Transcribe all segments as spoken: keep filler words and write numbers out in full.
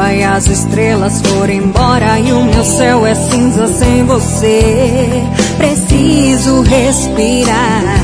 lua e as estrelas foram embora e o meu céu é cinza sem você. Preciso respirar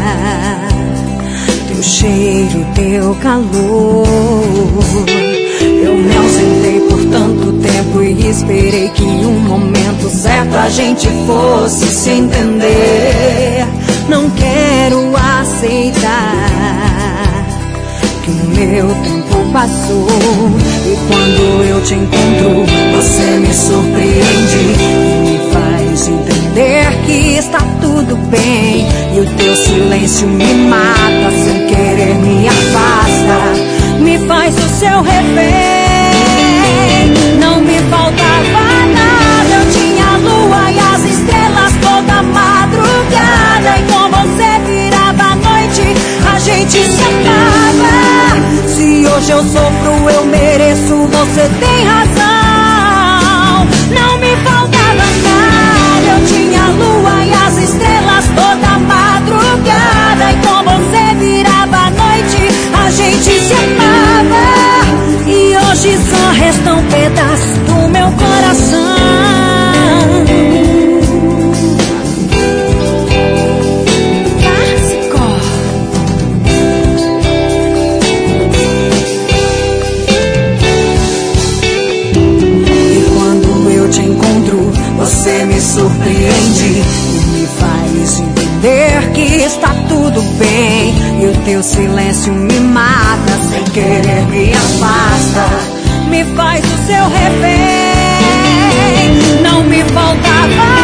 teu cheiro, teu calor. Eu me ausentei por tanto tempo e esperei que um momento certo a gente fosse se entender. Não quero aceitar que o meu tempo passou. E quando eu te encontro, você me surpreende e me faz entender que está tudo bem. E o teu silêncio me mata, sem querer me afasta, me faz o seu refém. Não me faltava nada, eu tinha a lua e as estrelas toda madrugada. E com você virava a noite, a gente se amava. Se hoje eu sofro, eu mereço, você tem razão. Não me faltava nada, eu tinha a lua e as estrelas toda madrugada. E com você virava a noite, a gente se amava. E hoje só restam pedaços do meu coração. Você me surpreende e me faz entender que está tudo bem. E o teu silêncio me mata, sem querer me afasta, me faz o seu refém. Não me faltava